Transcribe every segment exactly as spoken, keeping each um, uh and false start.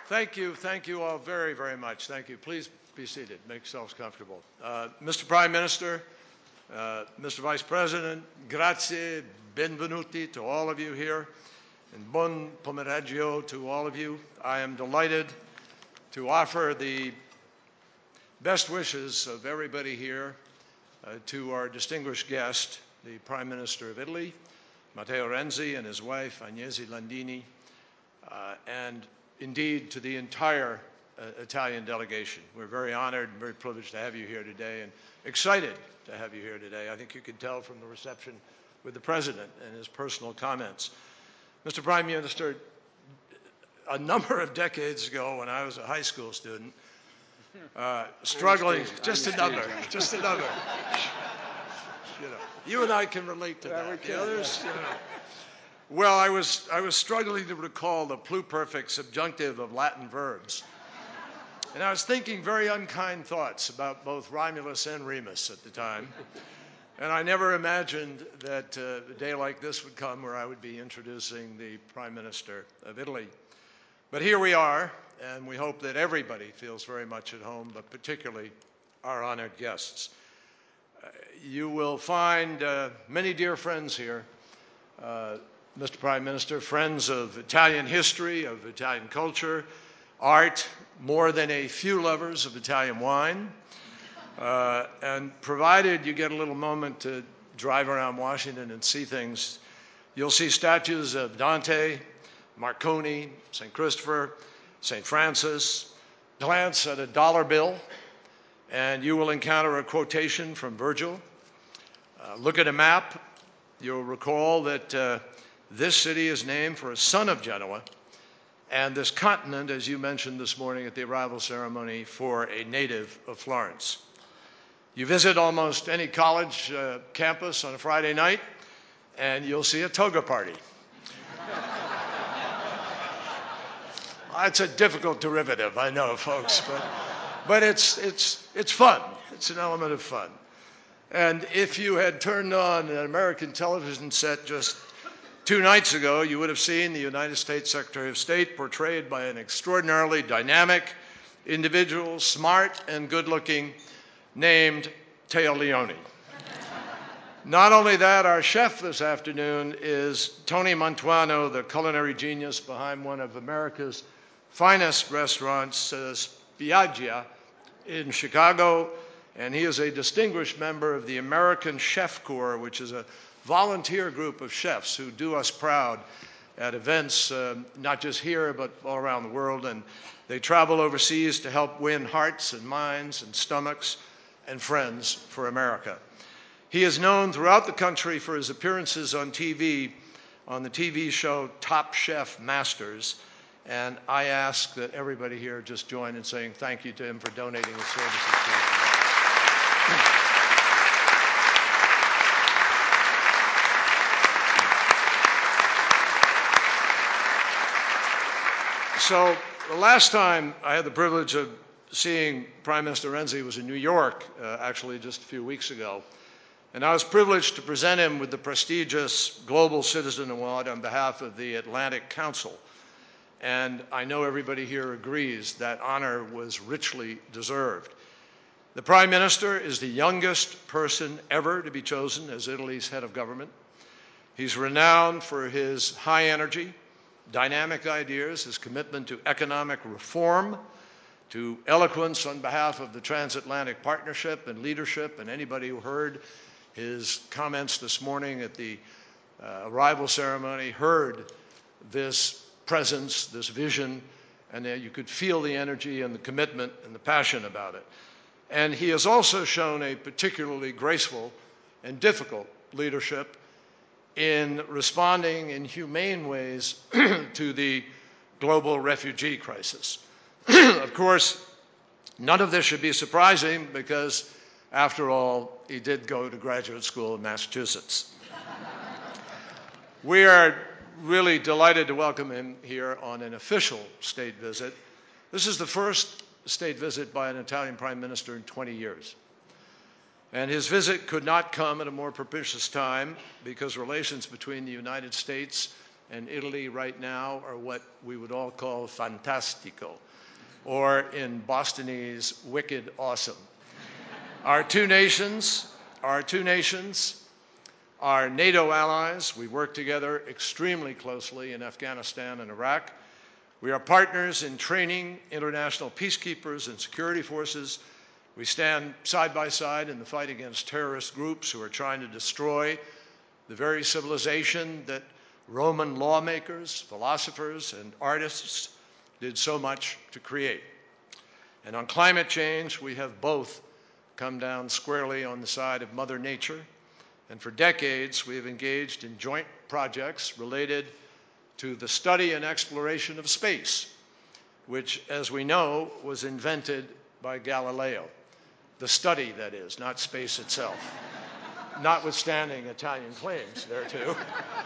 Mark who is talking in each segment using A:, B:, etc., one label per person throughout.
A: Thank you. Thank you all very, very much. Thank you. Please be seated. Make yourselves comfortable. Uh, Mister Prime Minister, uh, Mister Vice President, grazie, benvenuti to all of you here, and buon pomeriggio to all of you. I am delighted to offer the best wishes of everybody here uh, to our distinguished guest, the Prime Minister of Italy, Matteo Renzi, and his wife, Agnese Landini, uh, and indeed to the entire uh, Italian delegation. We're very honored and very privileged to have you here today and excited to have you here today. I think you can tell from the reception with the President and his personal comments. Mister Prime Minister, a number of decades ago when I was a high school student, uh, struggling, just a number, just a number. You know, you and I can relate to that. The others, you know. Well, I was, I was struggling to recall the pluperfect subjunctive of Latin verbs. And I was thinking very unkind thoughts about both Romulus and Remus at the time. And I never imagined that uh, a day like this would come where I would be introducing the Prime Minister of Italy. But here we are, and we hope that everybody feels very much at home, but particularly our honored guests. Uh, you will find uh, many dear friends here. Uh, Mister Prime Minister, friends of Italian history, of Italian culture, art, more than a few lovers of Italian wine. Uh, and provided you get a little moment to drive around Washington and see things, you'll see statues of Dante, Marconi, Saint Christopher, Saint Francis. Glance at a dollar bill, and you will encounter a quotation from Virgil. Uh, look at a map. You'll recall that uh, this city is named for a son of Genoa, and this continent, as you mentioned this morning at the arrival ceremony, for a native of Florence. You visit almost any college uh, campus on a Friday night, and you'll see a toga party. It's a difficult derivative, I know, folks, but, but it's, it's, it's fun. It's an element of fun. And if you had turned on an American television set just two nights ago, you would have seen the United States Secretary of State portrayed by an extraordinarily dynamic individual, smart and good-looking, named Teo Leone. Not only that, our chef this afternoon is Tony Mantuano, the culinary genius behind one of America's finest restaurants, uh, Spiaggia, in Chicago, and he is a distinguished member of the American Chef Corps, which is a volunteer group of chefs who do us proud at events, uh, not just here, but all around the world. And they travel overseas to help win hearts and minds and stomachs and friends for America. He is known throughout the country for his appearances on T V, on the T V show Top Chef Masters. And I ask that everybody here just join in saying thank you to him for donating his services to us today. So the last time I had the privilege of seeing Prime Minister Renzi was in New York, uh, actually just a few weeks ago. And I was privileged to present him with the prestigious Global Citizen Award on behalf of the Atlantic Council. And I know everybody here agrees that honor was richly deserved. The Prime Minister is the youngest person ever to be chosen as Italy's head of government. He's renowned for his high energy, dynamic ideas, his commitment to economic reform, to eloquence on behalf of the transatlantic partnership and leadership, and anybody who heard his comments this morning at the uh, arrival ceremony heard this presence, this vision, and uh, you could feel the energy and the commitment and the passion about it. And he has also shown a particularly graceful and difficult leadership in responding in humane ways to the global refugee crisis. Of course, none of this should be surprising because, after all, he did go to graduate school in Massachusetts. We are really delighted to welcome him here on an official state visit. This is the first state visit by an Italian prime minister in twenty years. And his visit could not come at a more propitious time because relations between the United States and Italy right now are what we would all call fantastico, or in Bostonese, wicked awesome. Our two nations, our two nations are NATO allies. We work together extremely closely in Afghanistan and Iraq. We are partners in training international peacekeepers and security forces. We stand side by side in the fight against terrorist groups who are trying to destroy the very civilization that Roman lawmakers, philosophers, and artists did so much to create. And on climate change, we have both come down squarely on the side of Mother Nature. And for decades, we have engaged in joint projects related to the study and exploration of space, which, as we know, was invented by Galileo. The study, that is, not space itself, notwithstanding Italian claims thereto.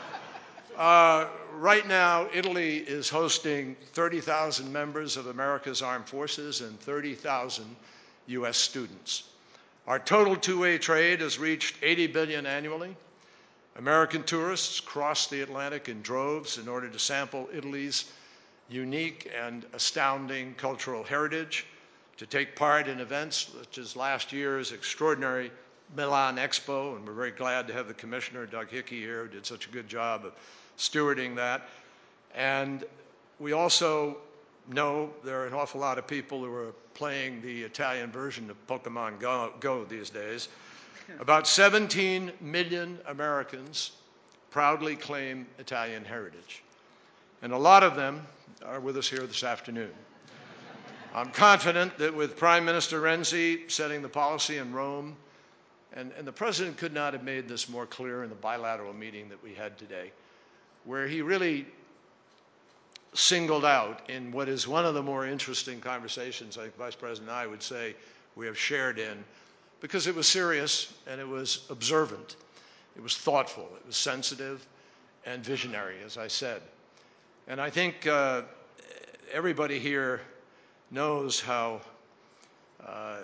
A: Uh, right now, Italy is hosting thirty thousand members of America's armed forces and thirty thousand U S students. Our total two-way trade has reached eighty billion dollars annually. American tourists cross the Atlantic in droves in order to sample Italy's unique and astounding cultural heritage, to take part in events such as last year's extraordinary Milan Expo, and we're very glad to have the commissioner, Doug Hickey, here, who did such a good job of stewarding that. And we also know there are an awful lot of people who are playing the Italian version of Pokemon Go, Go these days. About seventeen million Americans proudly claim Italian heritage. And a lot of them are with us here this afternoon. I'm confident that with Prime Minister Renzi setting the policy in Rome, and, and the President could not have made this more clear in the bilateral meeting that we had today, where he really singled out in what is one of the more interesting conversations I think Vice President and I would say we have shared in, because it was serious and it was observant, it was thoughtful, it was sensitive and visionary, as I said. And I think uh, everybody here knows how uh,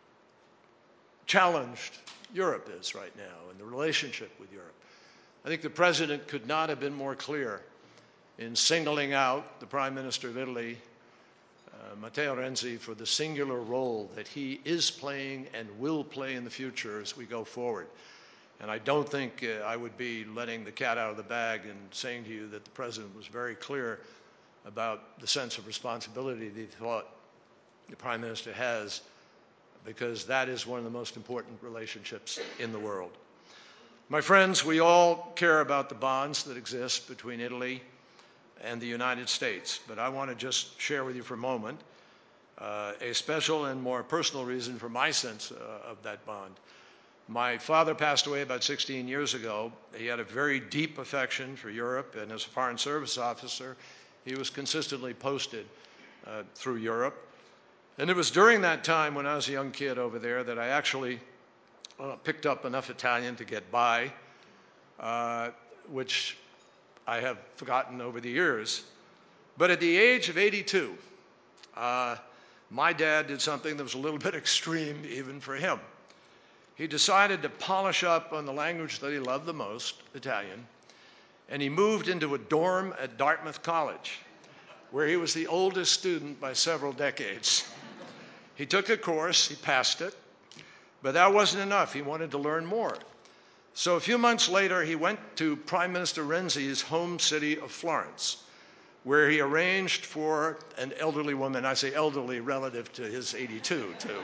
A: challenged Europe is right now and the relationship with Europe. I think the President could not have been more clear in singling out the Prime Minister of Italy, uh, Matteo Renzi, for the singular role that he is playing and will play in the future as we go forward. And I don't think uh, I would be letting the cat out of the bag and saying to you that the President was very clear about the sense of responsibility that he thought the Prime Minister has, because that is one of the most important relationships in the world. My friends, we all care about the bonds that exist between Italy and the United States, but I want to just share with you for a moment uh, a special and more personal reason for my sense uh, of that bond. My father passed away about sixteen years ago. He had a very deep affection for Europe, and as a Foreign Service officer, he was consistently posted uh, through Europe. And it was during that time when I was a young kid over there that I actually uh, picked up enough Italian to get by, uh, which I have forgotten over the years. But at the age of eighty-two, uh, my dad did something that was a little bit extreme even for him. He decided to polish up on the language that he loved the most, Italian, and he moved into a dorm at Dartmouth College, where he was the oldest student by several decades. He took a course, he passed it, but that wasn't enough. He wanted to learn more. So a few months later, he went to Prime Minister Renzi's home city of Florence, where he arranged for an elderly woman, I say elderly relative to his eighty-two, too,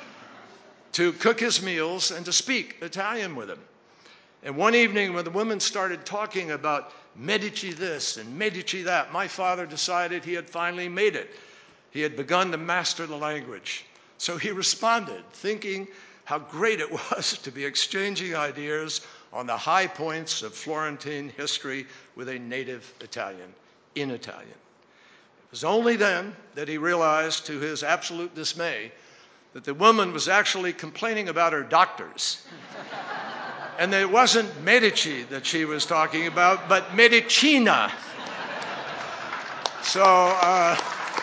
A: to cook his meals and to speak Italian with him. And one evening when the woman started talking about Medici this and Medici that, my father decided he had finally made it. He had begun to master the language. So he responded, thinking how great it was to be exchanging ideas on the high points of Florentine history with a native Italian, in Italian. It was only then that he realized, to his absolute dismay, that the woman was actually complaining about her doctors. And that it wasn't Medici that she was talking about, but Medicina. So uh,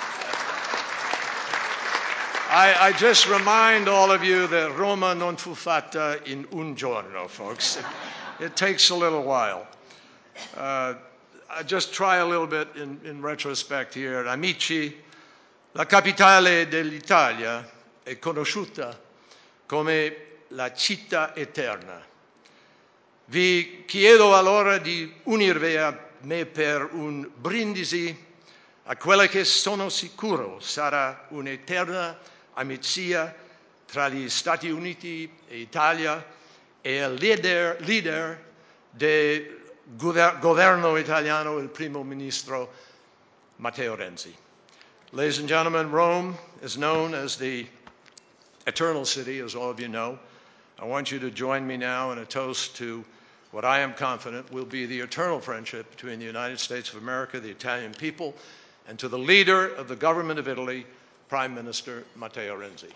A: I, I just remind all of you that Roma non fu fatta in un giorno, folks. It, it takes a little while. Uh, I just try a little bit in, in retrospect here. Amici, la capitale dell'Italia è conosciuta come la città eterna. Vi chiedo allora di unirvi a me per un brindisi a quella che sono sicuro sarà un'eterna amicizia tra gli Stati Uniti e Italia e il leader, leader del governo italiano, il primo ministro Matteo Renzi. Ladies and gentlemen, Rome is known as the Eternal City, as all of you know. I want you to join me now in a toast to what I am confident will be the eternal friendship between the United States of America, the Italian people, and to the leader of the government of Italy, Prime Minister Matteo Renzi.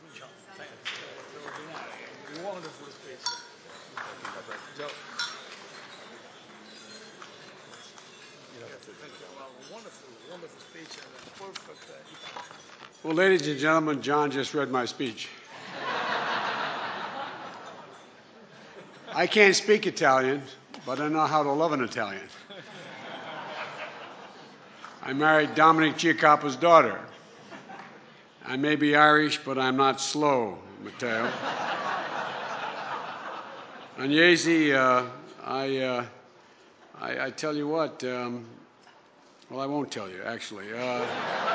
B: Wonderful speech. Joe. Wonderful, wonderful speech and a perfect. Uh, well, ladies and gentlemen, John just read my speech. I can't speak Italian, but I know how to love an Italian. I married Dominic Giacoppa's daughter. I may be Irish, but I'm not slow, Matteo. Agnese, uh, I, uh, I, I tell you what, um, well, I won't tell you, actually. Uh,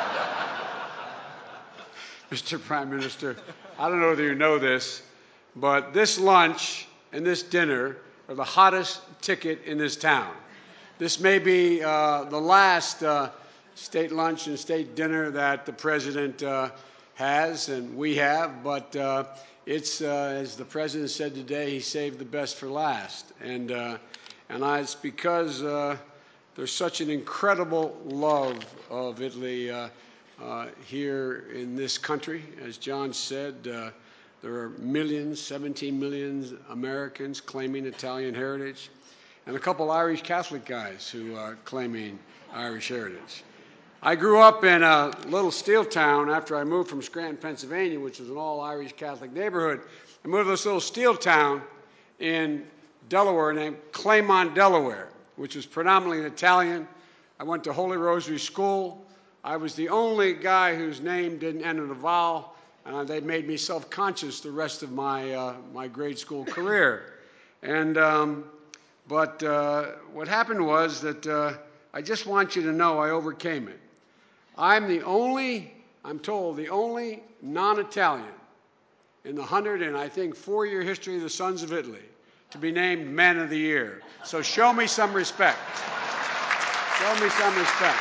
B: Mister Prime Minister, I don't know whether you know this, but this lunch and this dinner are the hottest ticket in this town. This may be uh, the last uh, state lunch and state dinner that the President uh, has and we have, but uh, it's, uh, as the President said today, he saved the best for last. And, uh, and I, it's because uh, there's such an incredible love of Italy uh, uh, here in this country. As John said, uh, there are millions, seventeen million Americans claiming Italian heritage, and a couple Irish Catholic guys who are claiming Irish heritage. I grew up in a little steel town after I moved from Scranton, Pennsylvania, which was an all-Irish Catholic neighborhood. I moved to this little steel town in Delaware named Claymont, Delaware, which was predominantly Italian. I went to Holy Rosary School. I was the only guy whose name didn't end in a vowel, and they made me self-conscious the rest of my, uh, my grade school career. And, um, but uh, what happened was that uh, I just want you to know I overcame it. I'm the only, I'm told, the only non-Italian in the hundred and I think four-year history of the Sons of Italy to be named Man of the Year. So show me some respect. Show me some respect.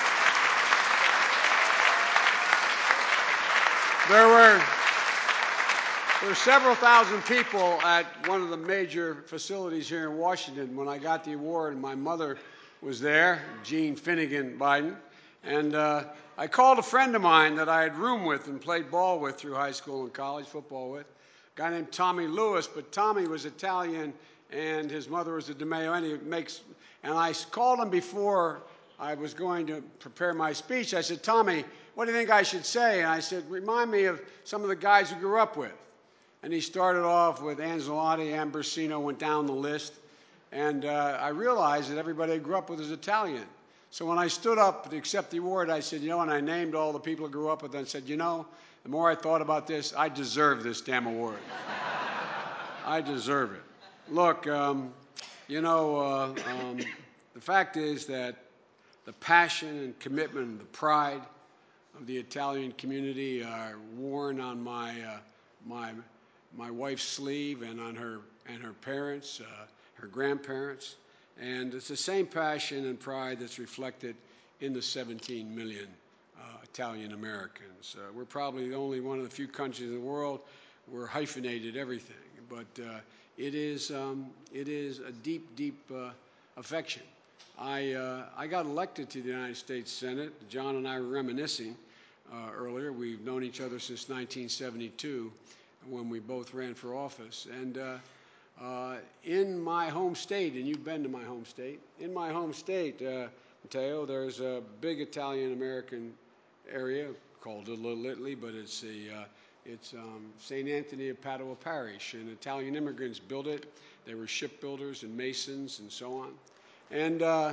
B: There were, there were several thousand people at one of the major facilities here in Washington when I got the award, and my mother was there, Jean Finnegan Biden. And uh, I called a friend of mine that I had roomed with and played ball with through high school and college football with, a guy named Tommy Lewis, but Tommy was Italian and his mother was a DeMeo, and he makes, and I called him before I was going to prepare my speech. I said, Tommy, what do you think I should say? And I said, remind me of some of the guys who grew up with. And he started off with Ancelotti, Ambrosino, went down the list. And uh, I realized that everybody I grew up with was Italian. So when I stood up to accept the award, I said, you know, and I named all the people I grew up with, and I said, you know, the more I thought about this, I deserve this damn award. I deserve it. Look, um, you know, uh, um, the fact is that the passion and commitment and the pride of the Italian community are worn on my, uh, my, my wife's sleeve and on her, and her parents, uh, her grandparents. And it's the same passion and pride that's reflected in the seventeen million uh, Italian Americans. Uh, we're probably the only one of the few countries in the world where hyphenated everything. But uh, it, is, um, it is a deep, deep uh, affection. I, uh, I got elected to the United States Senate. John and I were reminiscing uh, earlier. We've known each other since nineteen seventy-two when we both ran for office. And uh, Uh, in my home state, and you've been to my home state, in my home state, uh, Matteo, there's a big Italian-American area called Little Italy, but it's, a, uh, it's um, Saint Anthony of Padua Parish, and Italian immigrants built it. They were shipbuilders and masons and so on. And uh,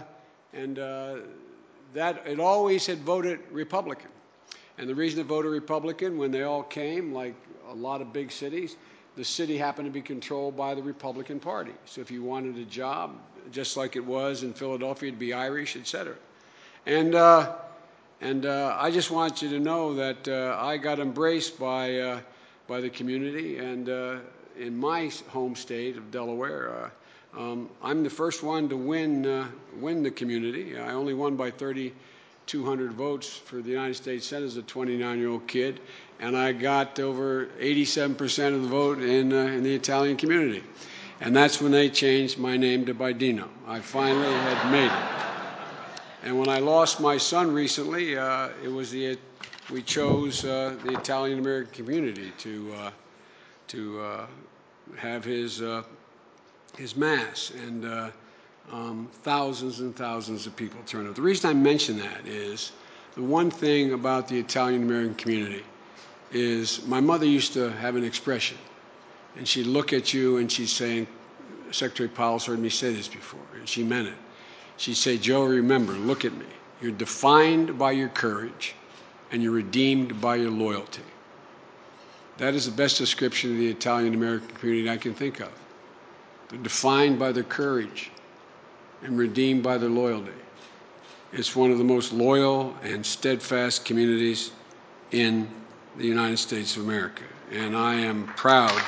B: and uh, that it always had voted Republican. And the reason it voted Republican, when they all came, like a lot of big cities, the city happened to be controlled by the Republican Party. So if you wanted a job, just like it was in Philadelphia, to be Irish, et cetera. And uh, and uh, I just want you to know that uh, I got embraced by uh, by the community, and uh, in my home state of Delaware, uh, um, I'm the first one to win uh, win the community. I only won by thirty-two hundred votes for the United States Senate as a twenty-nine-year-old kid, and I got over eighty-seven percent of the vote in uh, in the Italian community. And that's when they changed my name to Baidino. I finally had made it. And when I lost my son recently, uh, it was the we chose uh, the Italian American community to uh, to uh, have his uh, his mass, and uh, um, thousands and thousands of people turned out. The reason I mention that is the one thing about the Italian American community is my mother used to have an expression, and she'd look at you and she'd say, Secretary Powell's heard me say this before, and she meant it. She'd say, Joe, remember, look at me. You're defined by your courage, and you're redeemed by your loyalty. That is the best description of the Italian-American community I can think of. They're defined by their courage and redeemed by their loyalty. It's one of the most loyal and steadfast communities in the United States of America, and I am proud.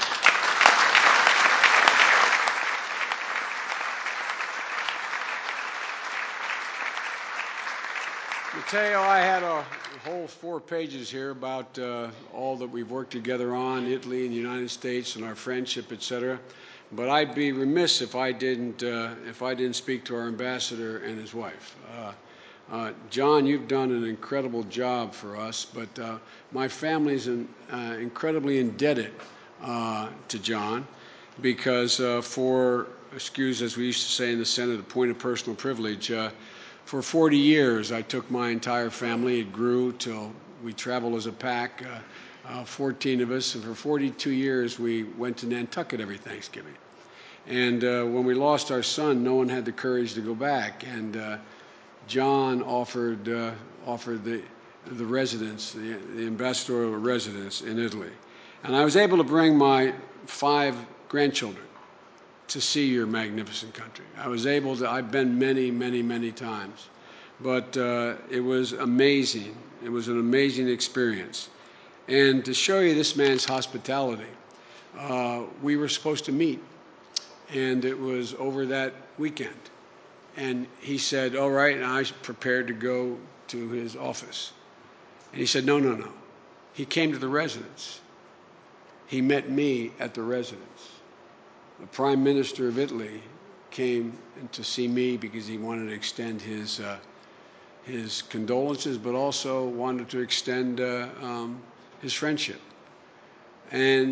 B: Matteo, I had a whole four pages here about uh, all that we've worked together on, Italy and the United States and our friendship, et cetera. But I'd be remiss if I didn't uh, if I didn't speak to our ambassador and his wife. Uh, uh, John, you've done an incredible job for us, but uh, my family is in, uh, incredibly indebted uh, to John because uh, for, excuse as we used to say in the Senate, a point of personal privilege, uh, for forty years, I took my entire family. It grew till we traveled as a pack, uh, uh, fourteen of us. And for forty-two years, we went to Nantucket every Thanksgiving. And uh, when we lost our son, no one had the courage to go back. And uh, John offered uh, offered the the residence, the, the ambassadorial residence in Italy. And I was able to bring my five grandchildren to see your magnificent country. I was able to, I've been many, many, many times, but uh, it was amazing. It was an amazing experience. And to show you this man's hospitality, uh, we were supposed to meet, and it was over that weekend. And he said, all right, and I was prepared to go to his office. And he said, no, no, no. He came to the residence. He met me at the residence. The Prime Minister of Italy came to see me because he wanted to extend his uh, his condolences, but also wanted to extend uh, um, his friendship. And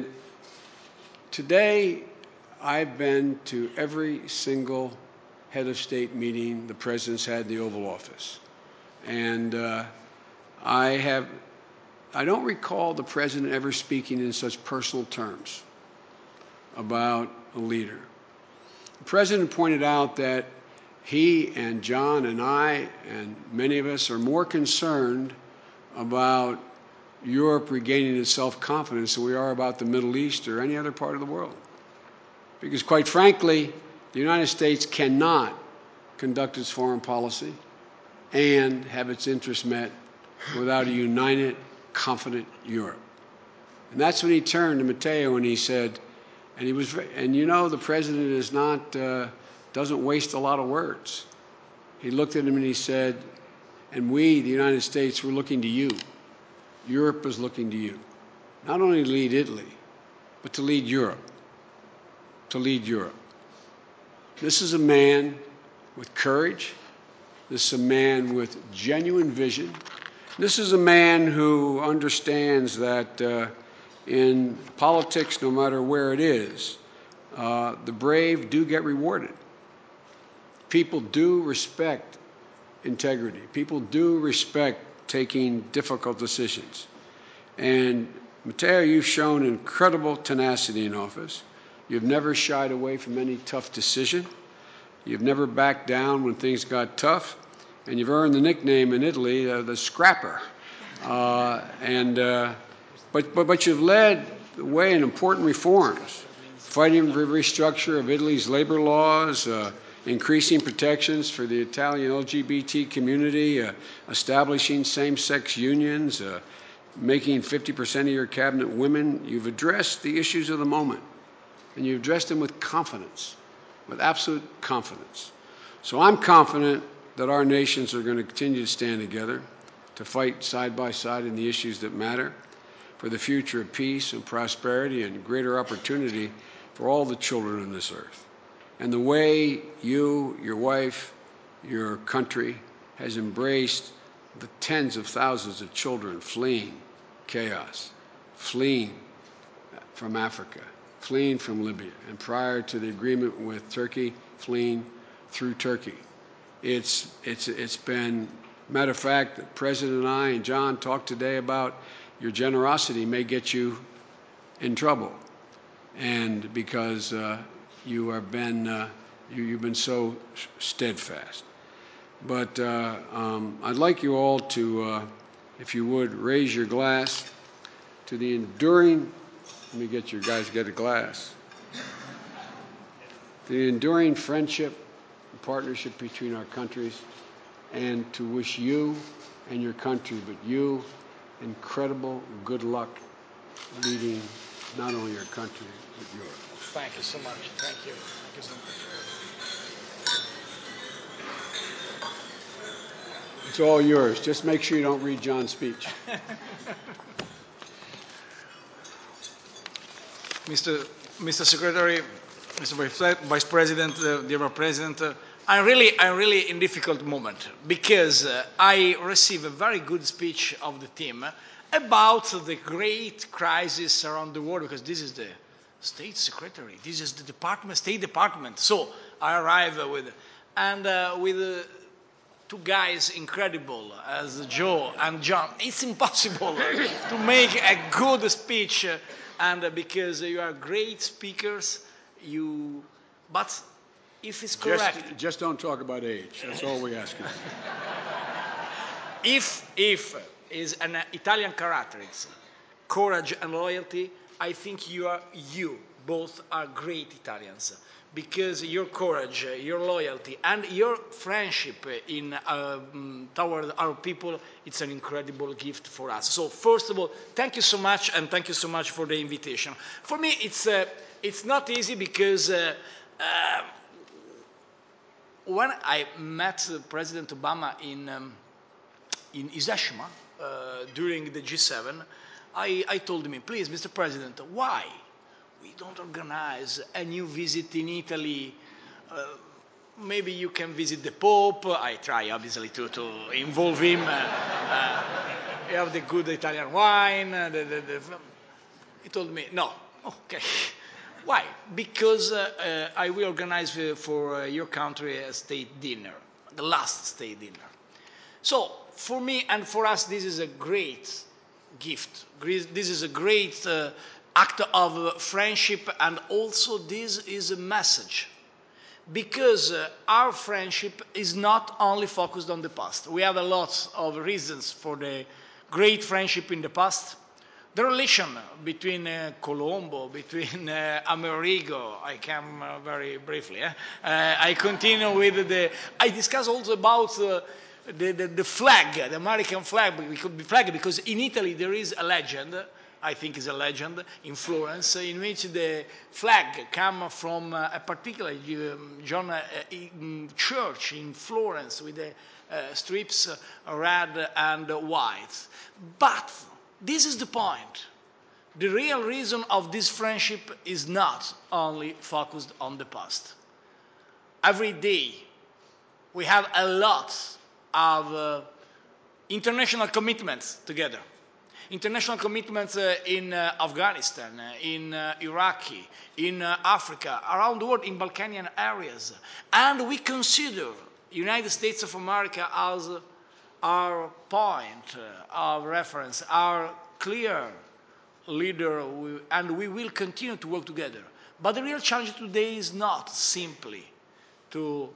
B: today, I've been to every single head of state meeting the president's had in the Oval Office, and uh, I have. I don't recall the president ever speaking in such personal terms about a leader. The president pointed out that he and John and I and many of us are more concerned about Europe regaining its self-confidence than we are about the Middle East or any other part of the world. Because quite frankly, the United States cannot conduct its foreign policy and have its interests met without a united, confident Europe. And that's when he turned to Matteo and he said, And he was, and you know, the president is not, uh, doesn't waste a lot of words. He looked at him and he said, and we, the United States, we're looking to you. Europe is looking to you. Not only to lead Italy, but to lead Europe. To lead Europe. This is a man with courage. This is a man with genuine vision. This is a man who understands that uh, in politics, no matter where it is, uh, the brave do get rewarded. People do respect integrity. People do respect taking difficult decisions. And Matteo, you've shown incredible tenacity in office. You've never shied away from any tough decision. You've never backed down when things got tough, and you've earned the nickname in Italy, uh, the Scrapper. Uh, and uh, but, but but you've led the way in important reforms, fighting for restructure of Italy's labor laws, uh, increasing protections for the Italian L G B T community, uh, establishing same-sex unions, uh, making fifty percent of your cabinet women. You've addressed the issues of the moment, and you've addressed them with confidence, with absolute confidence. So I'm confident that our nations are going to continue to stand together to fight side by side in the issues that matter for the future of peace and prosperity and greater opportunity for all the children on this earth. And the way you, your wife, your country has embraced the tens of thousands of children fleeing chaos, fleeing from Africa, fleeing from Libya, and prior to the agreement with Turkey, fleeing through Turkey. It's, it's, it's been, matter of fact, the President and I and John talked today about your generosity may get you in trouble. And because uh, you have been, uh, you, you've been so steadfast. But uh, um, I'd like you all to, uh, if you would, raise your glass to the enduring, let me get your guys to get a glass, the enduring friendship and partnership between our countries, and to wish you and your country, but you, incredible good luck leading not only your country, but yours.
C: Thank you so much. Thank you. Thank you so much.
B: It's all yours. Just make sure you don't read John's speech.
C: Mister Mister Secretary, Mister Vice President, uh, dear President, uh, I'm really, I'm really in difficult moment because uh, I received a very good speech of the team about the great crisis around the world, because this is the State Secretary, this is the Department, State Department. So I arrived with, and uh, with uh, two guys incredible as Joe and John. It's impossible to make a good speech, uh, and uh, because you are great speakers, you, but if it's correct.
B: Just, just don't talk about age. That's all we ask you.
C: If, if is an Italian character, it's courage and loyalty, I think you are, you both are great Italians, because your courage, your loyalty, and your friendship in, uh, toward our people, it's an incredible gift for us. So first of all, thank you so much, and thank you so much for the invitation. For me, it's, uh, it's not easy because uh, uh, when I met President Obama in, um, in Hiroshima uh, during the G seven, I, I told him, please, Mister President, why we don't organize a new visit in Italy? Uh, maybe you can visit the Pope. I try, obviously, to, to involve him. Uh, uh, you have the good Italian wine. Uh, the, the, the, he told me, no, okay. Why? Because uh, uh, I will organize uh, for uh, your country a state dinner, the last state dinner. So for me and for us, this is a great gift. This is a great uh, act of friendship, and also this is a message. Because uh, our friendship is not only focused on the past. We have a lot of reasons for the great friendship in the past. The relation between uh, Colombo, between uh, Amerigo, I come uh, very briefly. Eh? Uh, I continue with the, I discuss also about uh, the, the, the flag, the American flag, flag, because in Italy there is a legend, I think it's a legend, in Florence, in which the flag comes from uh, a particular um, John uh, in church in Florence with the uh, strips uh, red and white. But this is the point. The real reason of this friendship is not only focused on the past. Every day we have a lot of uh, international commitments together. International commitments uh, in uh, Afghanistan, uh, in uh, Iraq, in uh, Africa, around the world, in Balkanian areas. And we consider the United States of America as our point of reference, our clear leader, and we will continue to work together. But the real challenge today is not simply to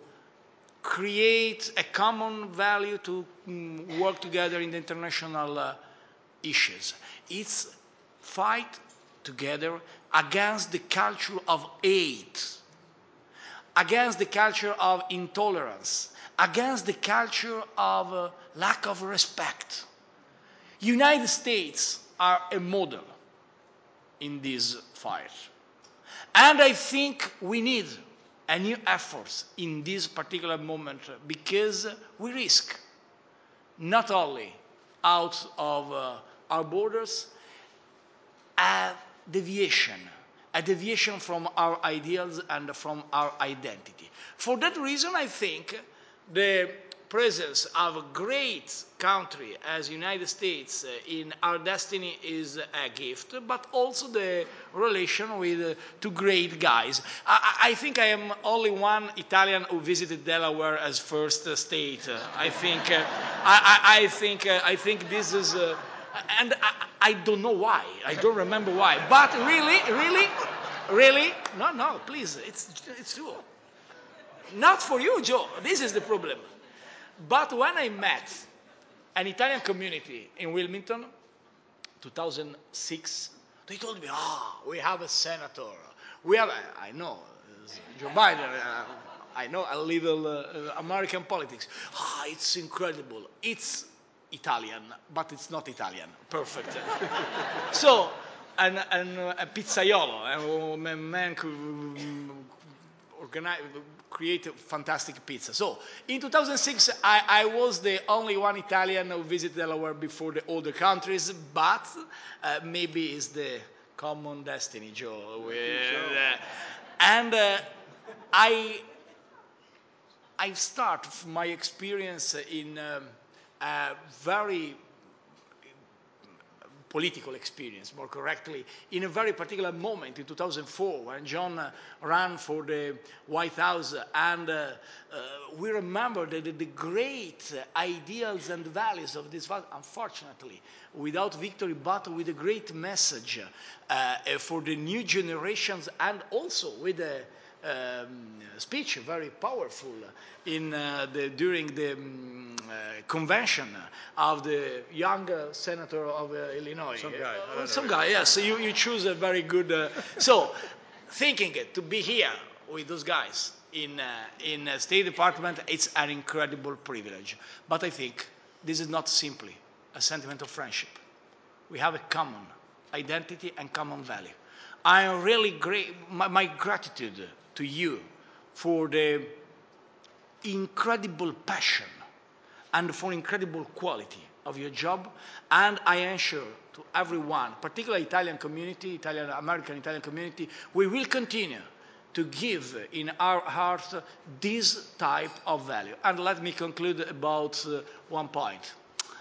C: create a common value to mm, work together in the international uh, issues. It's fight together against the culture of hate, against the culture of intolerance, against the culture of uh, lack of respect. United States are a model in this fight. And I think we need a new effort in this particular moment because we risk not only out of uh, our borders a deviation, a deviation from our ideals and from our identity. For that reason, I think the presence of a great country as United States uh, in our destiny is a gift, but also the relation with uh, two great guys. I, I think I am only one Italian who visited Delaware as first uh, state. Uh, I think uh, I, I, I think uh, I think this is. Uh, And I, I don't know why. I don't remember why. But really, really, really, no, no, please, it's, it's true. Not for you, Joe. This is the problem. But when I met an Italian community in Wilmington, two thousand six, they told me, ah, oh, we have a senator. We have, a, I know, Joe Biden. Uh, I know a little uh, American politics. Ah, it's incredible. It's Italian, but it's not Italian. Perfect. So, an, an, a pizzaiolo, a man who organize, create a fantastic pizza. So, in two thousand six, I, I was the only one Italian who visited Delaware before the other countries, but uh, maybe it's the common destiny, Joe. With, uh, and uh, I, I start my experience in um, a very political experience, more correctly, in a very particular moment in two thousand four when John uh, ran for the White House, and uh, uh, we remember the, the, the great ideals and values of this father, unfortunately, without victory, but with a great message uh, for the new generations, and also with a Um, speech, very powerful, in uh, the, during the um, uh, convention of the young uh, senator of uh, Illinois.
A: Some guy.
C: Uh, some guy, yes. You, you choose a very good. Uh, so, thinking to be here with those guys in uh, in uh, State Department, it's an incredible privilege. But I think this is not simply a sentiment of friendship. We have a common identity and common value. I am really great. My, my gratitude to you for the incredible passion and for incredible quality of your job, and I ensure to everyone, particularly Italian community, Italian American Italian community, we will continue to give in our hearts this type of value. And let me conclude about uh, one point.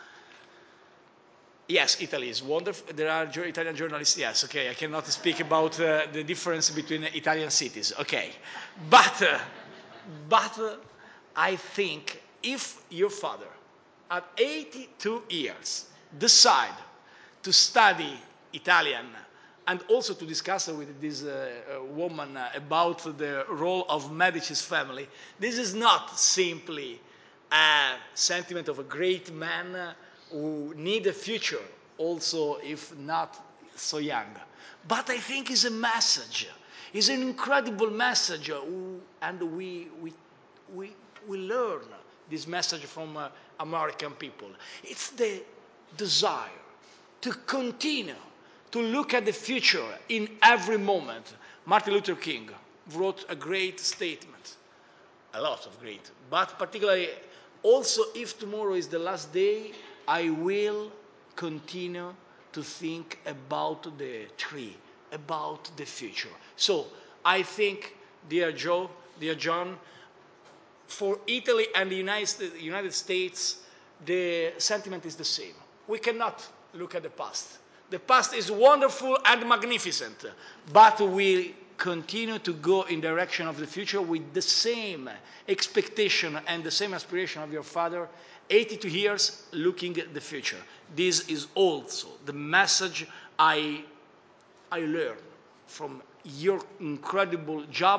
C: Yes, Italy is wonderful. There are Italian journalists. Yes, okay. I cannot speak about uh, the difference between Italian cities. Okay, but uh, but uh, I think if your father, at eighty-two years, decide to study Italian and also to discuss with this uh, uh, woman uh, about the role of Medici's family, this is not simply a sentiment of a great man uh, who need a future, also if not so young. But I think it's a message. It's an incredible message, uh, and we, we, we, we learn this message from uh, American people. It's the desire to continue to look at the future in every moment. Martin Luther King wrote a great statement, a lot of great, but particularly also if tomorrow is the last day, I will continue to think about the tree, about the future. So I think, dear Joe, dear John, for Italy and the United States, the sentiment is the same. We cannot look at the past. The past is wonderful and magnificent, but we continue to go in the direction of the future with the same expectation and the same aspiration of your father, eighty-two years looking at the future. This is also the message I, I learned from your incredible job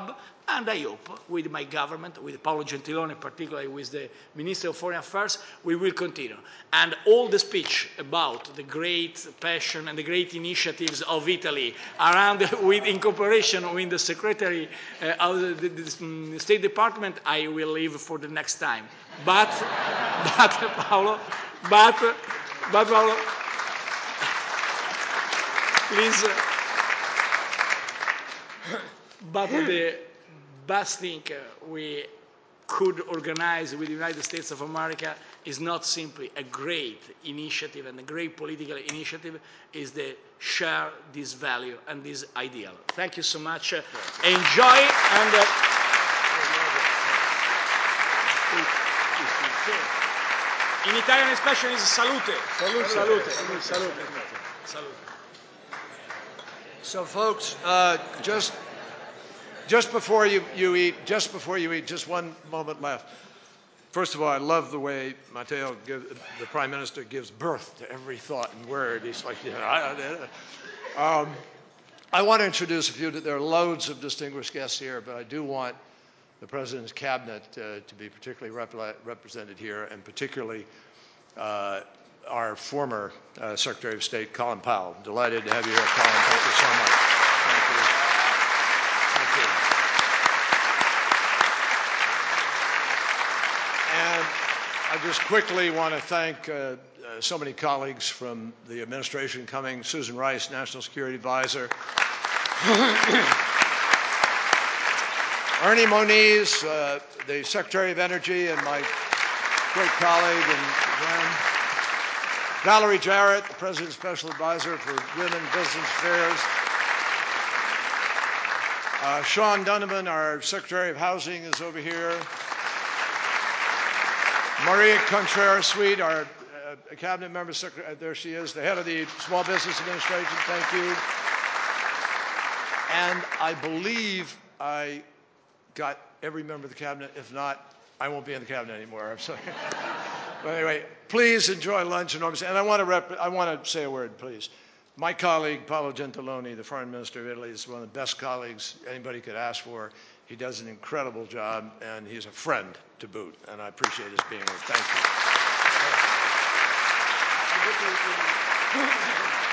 C: And I hope, with my government, with Paolo Gentiloni, particularly with the Minister of Foreign Affairs, we will continue. And all the speech about the great passion and the great initiatives of Italy around, with, in cooperation with the Secretary uh, of the, the, the State Department, I will leave for the next time. But, but Paolo, but, but Paolo, please, uh, but the best thing uh, we could organize with the United States of America is not simply a great initiative and a great political initiative, is the share this value and this ideal. Thank you so much. Uh, enjoy and uh, in Italian especially is salute. Salute. Salute. Salute. Salute. Salute.
A: So, folks, uh, just just before you, you eat, just before you eat, just one moment left. First of all, I love the way Matteo, give, the Prime Minister, gives birth to every thought and word. He's like, you know, I, I, um, I want to introduce a few. There are loads of distinguished guests here, but I do want the President's cabinet uh, to be particularly rep represented here, and particularly uh, our former uh, Secretary of State, Colin Powell. Delighted to have you here, Colin. Thank you so much. Thank you. Thank you. And I just quickly want to thank uh, uh, so many colleagues from the administration coming. Susan Rice, National Security Advisor. Ernie Moniz, uh, the Secretary of Energy and my great colleague and friend. Valerie Jarrett, the President's Special Advisor for Women Business Affairs. Uh, Sean Dunneman, our Secretary of Housing, is over here. Maria Contreras-Sweet, our uh, Cabinet Member, Secretary, there she is, the head of the Small Business Administration. Thank you. And I believe I got every member of the Cabinet. If not, I won't be in the Cabinet anymore. I'm sorry. But anyway, please enjoy lunch. And I want to rep I want to say a word, please. My colleague, Paolo Gentiloni, the Foreign Minister of Italy, is one of the best colleagues anybody could ask for. He does an incredible job, and he's a friend to boot. And I appreciate his being here. Thank you.